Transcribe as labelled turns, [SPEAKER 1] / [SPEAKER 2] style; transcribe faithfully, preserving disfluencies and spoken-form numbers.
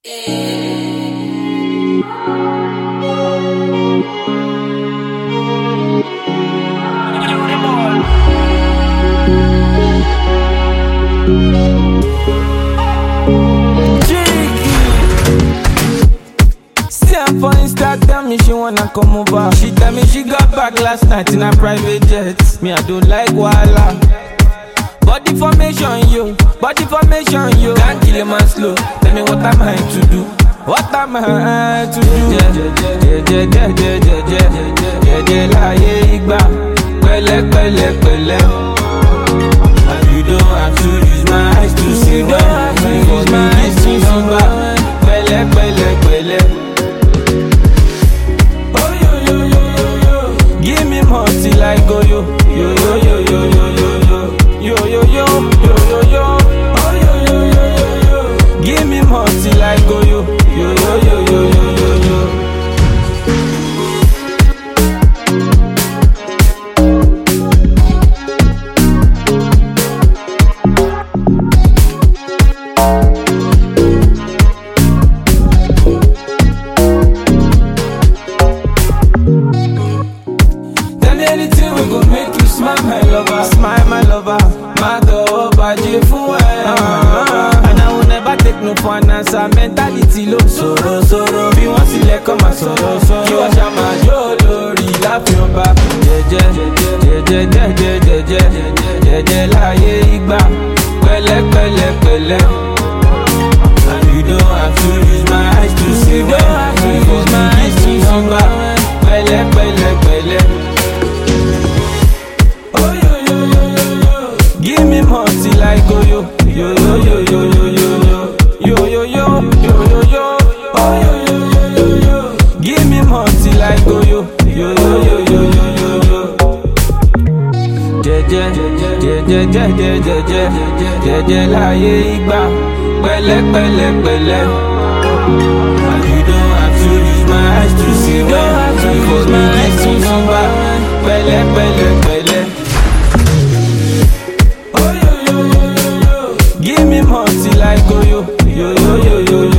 [SPEAKER 1] For Instagram, me she wanna come over. She tell me she got back last night in a private jet. Me I don't like wala. Body formation yo, body formation yo. Can't kill a man slow. Tell me what am I to do? What am I to do? Yeah, yeah, yeah, yeah, yeah, yeah, yeah, yeah, yeah, láyé igba. Pẹ̀lẹ́, pẹ̀lẹ́, pẹ̀lẹ́. And you don't have to use my eyes to see them. For me, this is over. Pẹ̀lẹ́, pẹ̀lẹ́, pẹ̀lẹ́. Give me more till I go yo, yo yo yo yo yo yo yo yo yo yo yo yo yo. Oh yo yo yo yo yo. Give me more till I go yo, yo yo yo yo yo yo yo. Anything we gon' make you smile, my lover. Smile, my lover. Mother, oh, baje fun e. And I will never take no for an answer. Mentality low, soro, soro. Bí wọ́n sílẹ̀ kọ́ máa sọ̀rọ̀, sọ̀rọ̀. Kí wọ́n ṣá máa jó lórí láfi ọba. Jẹ́jẹ́, jẹ́jẹ́, jẹ́jẹ́, jẹ́jẹ́, jẹ́jẹ́ láyé igba. Pẹ̀lẹ́, pẹ̀lẹ́, pẹ̀lẹ́. And you don't have to use my eyes to see them. For me, this is over. Pẹ̀lẹ́, pẹ̀lẹ́, pẹ̀lẹ́. Give me more till I go yo, yo yo yo yo yo yo yo yo yo yo yo yo yo. Oh yo yo yo yo yo. Give me more till I go yo, yo yo yo yo yo yo yo. Jeje jeje jeje jeje jeje jeje láyé igba. Pẹ̀lẹ́ pẹ̀lẹ́ pẹ̀lẹ́. And you don't have to use my eyes to see them. For me this is over. Pẹ̀lẹ́ pẹ̀lẹ́ pẹ̀lẹ́. Give me more till I go yo, yo yo yo yo